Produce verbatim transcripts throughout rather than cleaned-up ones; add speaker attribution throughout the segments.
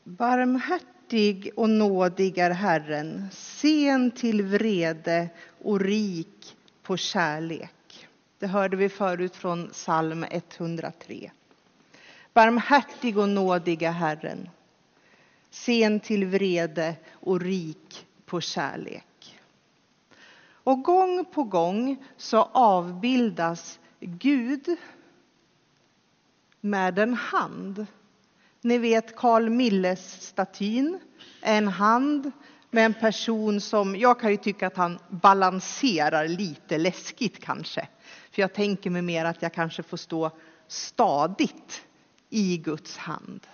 Speaker 1: Barmhärtig och nådig är Herren, sen till vrede och rik på kärlek. Det hörde vi förut från psalm etthundratre. Barmhärtig och nådig är Herren, sen till vrede och rik på kärlek. Och gång på gång så avbildas Gud med en hand. Ni vet Carl Milles statyn, en hand med en person som, jag kan ju tycka att han balanserar lite läskigt kanske. För jag tänker mig mer att jag kanske får stå stadigt i Guds hand.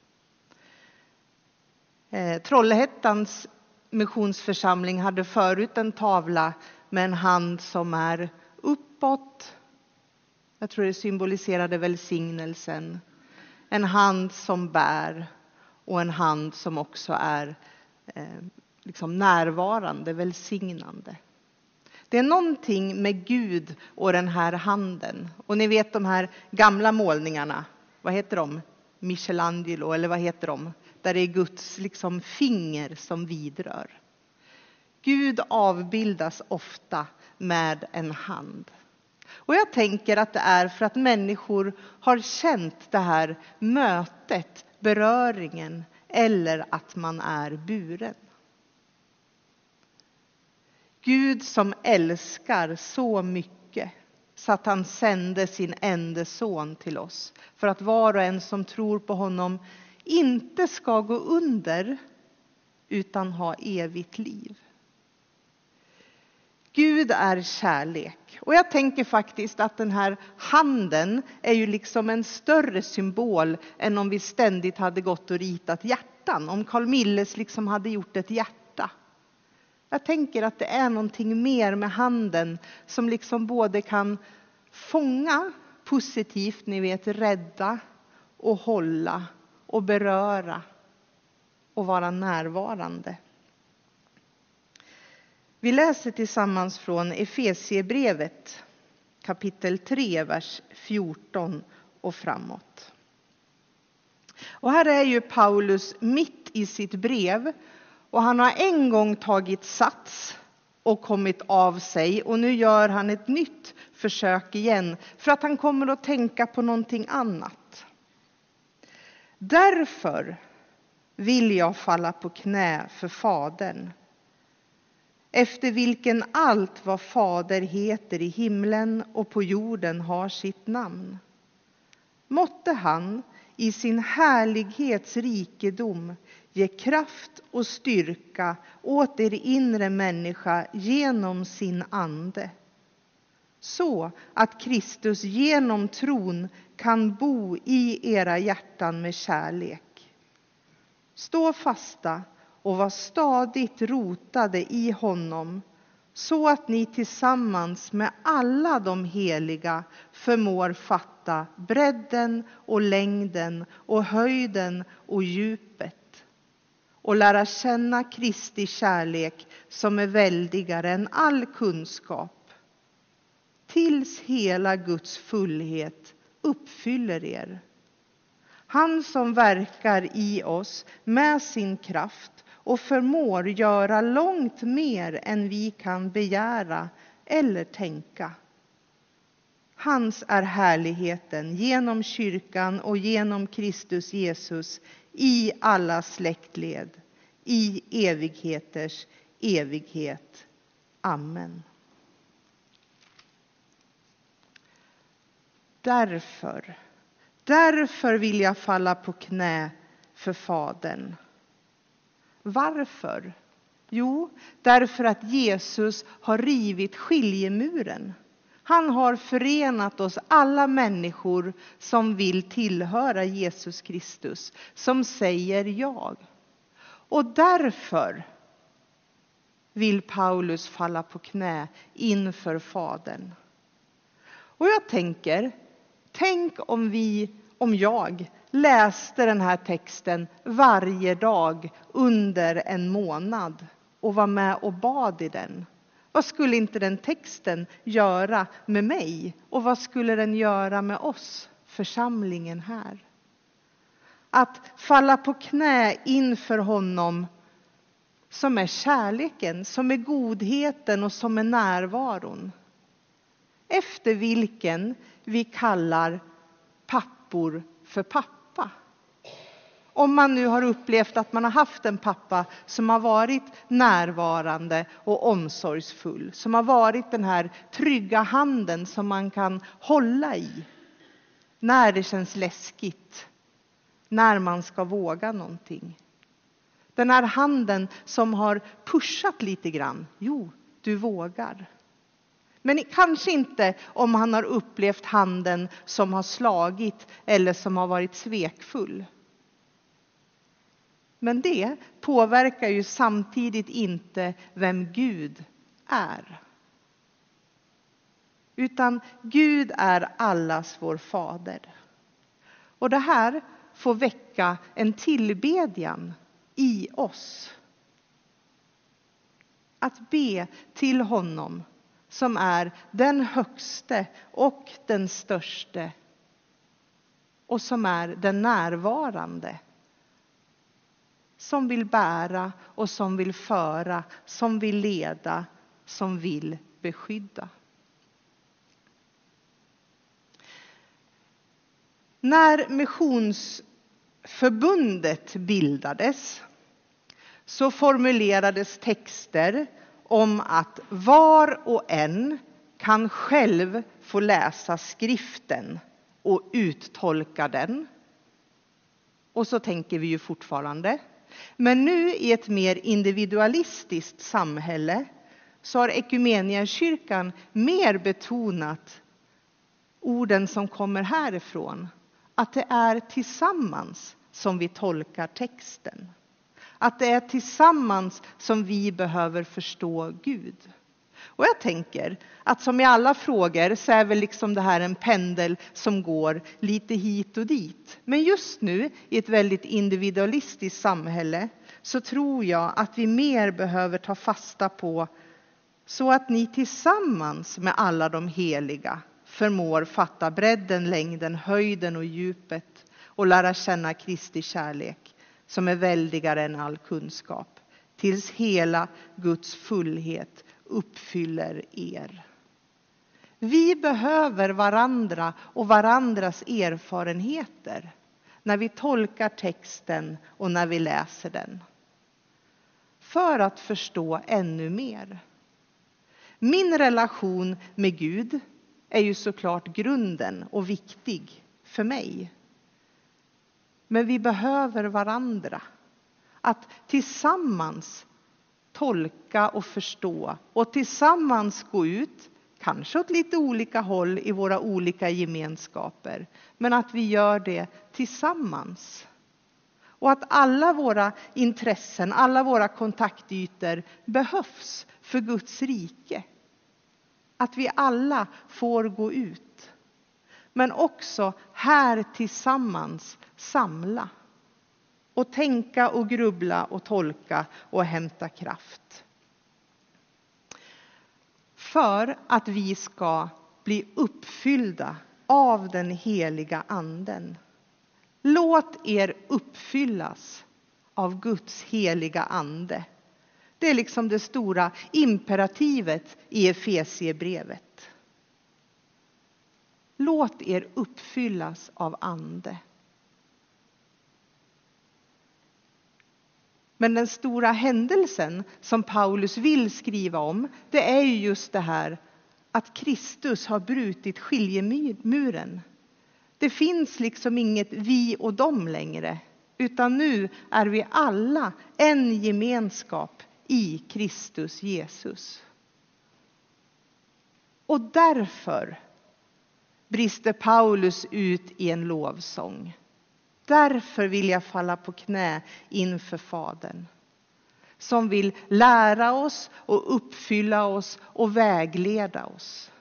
Speaker 1: Eh, Trollhättans missionsförsamling hade förut en tavla med en hand som är uppåt. Jag tror det symboliserade välsignelsen. En hand som bär och en hand som också är eh, liksom närvarande, välsignande. Det är någonting med Gud och den här handen. Och ni vet de här gamla målningarna, vad heter de? Michelangelo eller vad heter de? Där det är Guds liksom finger som vidrör. Gud avbildas ofta med en hand. Och jag tänker att det är för att människor har känt det här mötet, beröringen eller att man är buren. Gud som älskar så mycket så att han sände sin enda son till oss. För att var och en som tror på honom inte ska gå under utan ha evigt liv. Gud är kärlek. Och jag tänker faktiskt att den här handen är ju liksom en större symbol än om vi ständigt hade gått och ritat hjärtan. Om Carl Milles liksom hade gjort ett hjärta. Jag tänker att det är någonting mer med handen som liksom både kan fånga positivt, ni vet, rädda och hålla och beröra och vara närvarande. Vi läser tillsammans från Efesiebrevet kapitel tre, vers fjorton och framåt. Och här är ju Paulus mitt i sitt brev och han har en gång tagit sats och kommit av sig och nu gör han ett nytt försök igen för att han kommer att tänka på någonting annat. Därför vill jag falla på knä för Fadern, efter vilken allt vad Fader heter i himlen och på jorden har sitt namn. Måtte han i sin härlighets rikedom ge kraft och styrka åt er inre människa genom sin ande. Så att Kristus genom tron kan bo i era hjärtan med kärlek. Stå fasta och var stadigt rotade i honom, så att ni tillsammans med alla de heliga förmår fatta bredden och längden och höjden och djupet och lära känna Kristi kärlek som är väldigare än all kunskap, tills hela Guds fullhet uppfyller er. Han som verkar i oss med sin kraft och förmår göra långt mer än vi kan begära eller tänka. Hans är härligheten genom kyrkan och genom Kristus Jesus i alla släktled, i evigheters evighet. Amen. Därför, därför vill jag falla på knä för Fadern. Varför? Jo, därför att Jesus har rivit skiljemuren. Han har förenat oss alla människor som vill tillhöra Jesus Kristus, som säger jag. Och därför vill Paulus falla på knä inför Fadern. Och jag tänker, tänk om vi, om jag läste den här texten varje dag under en månad och var med och bad i den. Vad skulle inte den texten göra med mig? Och vad skulle den göra med oss, församlingen här? Att falla på knä inför honom som är kärleken, som är godheten och som är närvaron. Efter vilken vi kallar pappor för pappa. Om man nu har upplevt att man har haft en pappa som har varit närvarande och omsorgsfull. Som har varit den här trygga handen som man kan hålla i. När det känns läskigt. När man ska våga någonting. Den här handen som har pushat lite grann. Jo, du vågar. Men kanske inte om han har upplevt handen som har slagit eller som har varit svekfull. Men det påverkar ju samtidigt inte vem Gud är. Utan Gud är allas vår fader. Och det här får väcka en tillbedjan i oss. Att be till honom som är den högste och den störste. Och som är den närvarande. Som vill bära och som vill föra, som vill leda, som vill beskydda. När missionsförbundet bildades så formulerades texter om att var och en kan själv få läsa skriften och uttolka den. Och så tänker vi ju fortfarande. Men nu i ett mer individualistiskt samhälle så har Ekumeniakyrkan mer betonat orden som kommer härifrån. Att det är tillsammans som vi tolkar texten. Att det är tillsammans som vi behöver förstå Gud. Och jag tänker att som i alla frågor så är väl liksom det här en pendel som går lite hit och dit. Men just nu i ett väldigt individualistiskt samhälle så tror jag att vi mer behöver ta fasta på så att ni tillsammans med alla de heliga förmår fatta bredden, längden, höjden och djupet och lära känna Kristi kärlek som är väldigare än all kunskap tills hela Guds fullhet uppfyller er. Vi behöver varandra och varandras erfarenheter när vi tolkar texten och när vi läser den. För att förstå ännu mer. Min relation med Gud är ju såklart grunden och viktig för mig. Men vi behöver varandra. Att tillsammans tolka och förstå och tillsammans gå ut, kanske åt lite olika håll i våra olika gemenskaper, men att vi gör det tillsammans. Och att alla våra intressen, alla våra kontaktytor behövs för Guds rike. Att vi alla får gå ut. Men också här tillsammans samla. Och tänka och grubbla och tolka och hämta kraft. För att vi ska bli uppfyllda av den heliga anden. Låt er uppfyllas av Guds heliga ande. Det är liksom det stora imperativet i Efesiebrevet. Låt er uppfyllas av ande. Men den stora händelsen som Paulus vill skriva om, det är ju just det här att Kristus har brutit skiljemuren. Det finns liksom inget vi och dem längre, utan nu är vi alla en gemenskap i Kristus Jesus. Och därför brister Paulus ut i en lovsång. Därför vill jag falla på knä inför Fadern. Som vill lära oss och uppfylla oss och vägleda oss.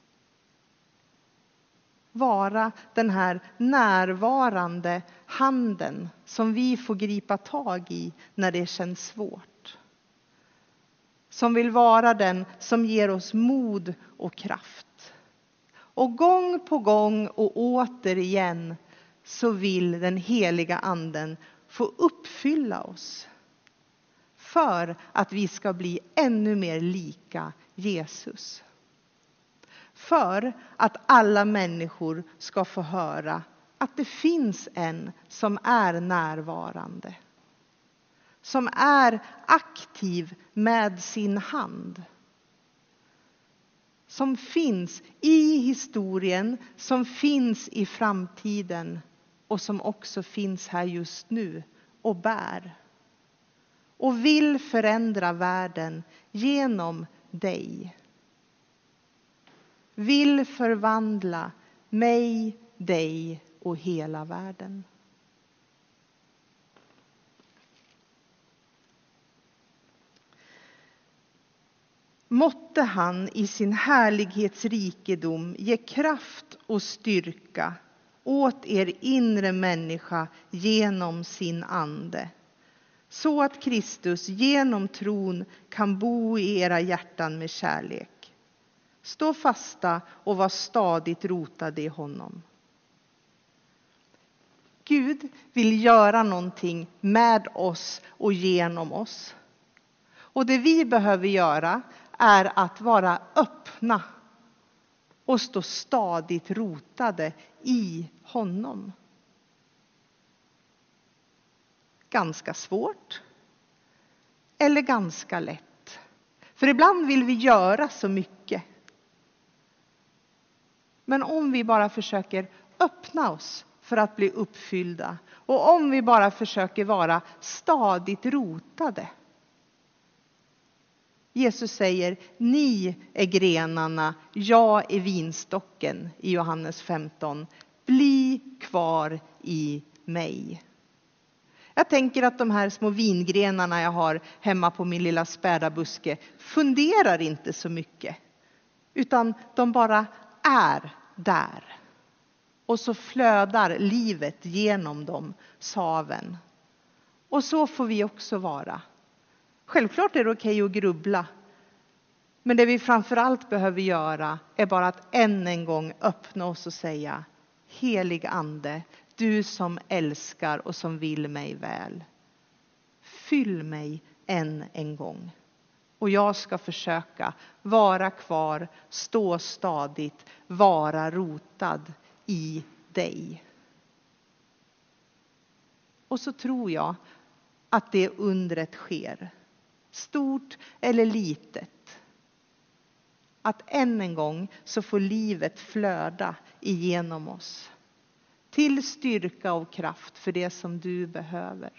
Speaker 1: Vara den här närvarande handen som vi får gripa tag i när det känns svårt. Som vill vara den som ger oss mod och kraft. Och gång på gång och återigen så vill den heliga anden få uppfylla oss. För att vi ska bli ännu mer lika Jesus. För att alla människor ska få höra att det finns en som är närvarande. Som är aktiv med sin hand. Som finns i historien, som finns i framtiden och som också finns här just nu och bär. Och vill förändra världen genom dig. Vill förvandla mig, dig och hela världen. Måtte han i sin härlighetsrikedom ge kraft och styrka åt er inre människa genom sin ande. Så att Kristus genom tron kan bo i era hjärtan med kärlek. Stå fasta och var stadigt rotade i honom. Gud vill göra någonting med oss och genom oss. Och det vi behöver göra är att vara öppna och stå stadigt rotade i honom. Ganska svårt eller ganska lätt. För ibland vill vi göra så mycket. Men om vi bara försöker öppna oss för att bli uppfyllda. Och om vi bara försöker vara stadigt rotade. Jesus säger, ni är grenarna, jag är vinstocken i Johannes femton. Bli kvar i mig. Jag tänker att de här små vingrenarna jag har hemma på min lilla spädabuske funderar inte så mycket. Utan de bara är där. Och så flödar livet genom dem, saven. Och så får vi också vara. Självklart är det okej att grubbla. Men det vi framförallt behöver göra är bara att än en gång öppna oss och säga, helig ande, du som älskar och som vill mig väl. Fyll mig än en gång. Och jag ska försöka vara kvar, stå stadigt, vara rotad i dig. Och så tror jag att det undret sker. Stort eller litet. Att än en gång så får livet flöda igenom oss. Till styrka och kraft för det som du behöver.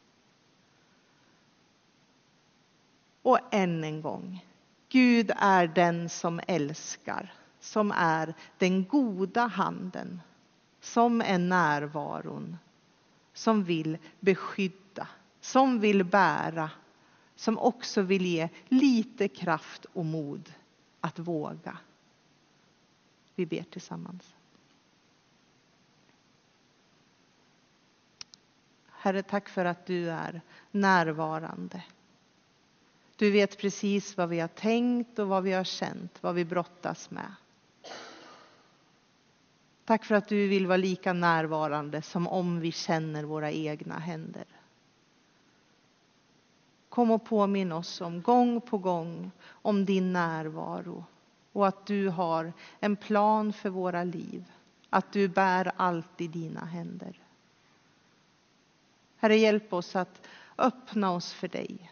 Speaker 1: Och än en gång. Gud är den som älskar. Som är den goda handen. Som är närvaron. Som vill beskydda. Som vill bära. Som också vill ge lite kraft och mod att våga. Vi ber tillsammans. Herre, tack för att du är närvarande. Du vet precis vad vi har tänkt och vad vi har känt, vad vi brottas med. Tack för att du vill vara lika närvarande som om vi känner våra egna händer. Kom och påminn oss om gång på gång om din närvaro. Och att du har en plan för våra liv. Att du bär allt i dina händer. Herre, hjälp oss att öppna oss för dig.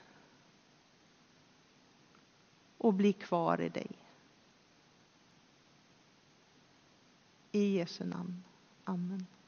Speaker 1: Och bli kvar i dig. I Jesu namn. Amen.